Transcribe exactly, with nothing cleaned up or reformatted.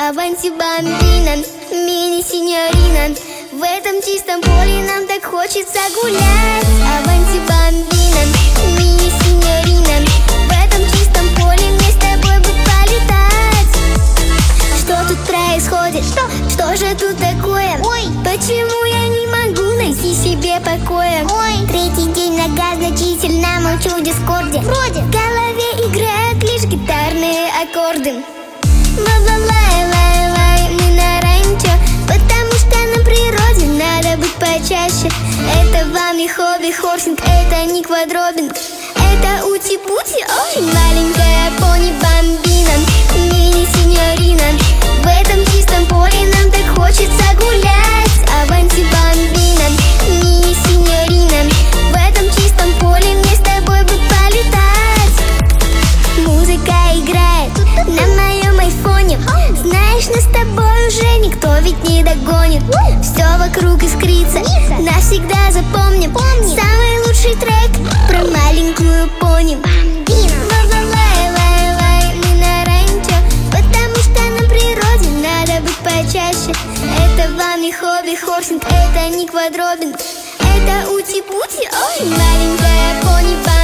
Аванти бамбина, мини-синьорина. В этом чистом поле нам так хочется гулять. Аванти бамбина, мини-синьорина. В этом чистом поле мне с тобой бы полетать. Что тут происходит? Что? Что же тут такое? Ой, почему я не могу найти себе покоя? Ой, третий день нога значительно молчу в дискорде. Вроде в голове играют лишь гитарные аккорды. Ла-ла-лай-лай-лай, мы на ранчо, потому что на природе надо быть почаще. Это вам не хобби, хорсинг, это не квадробинг. Это ути-пути, очень маленькая пони бамбина, мини-синьорина. В этом чистом поле нам так хочется гулять. Аванти бамбина, мини-синьорина. В этом чистом поле мне с тобой бы полетать. Музыка играет на моем айфоне. Знаешь, нас с тобой уже никто ведь не догонит. Все вокруг искрится, навсегда запомним. Самый лучший трек про маленькую пони. Ла-ла-лай-лай-лай, мы на ранчо, потому что на природе надо быть почаще. Это вам не хобби, хорсинг, это не квадробинг. Это ути-пути, очень маленькая пони.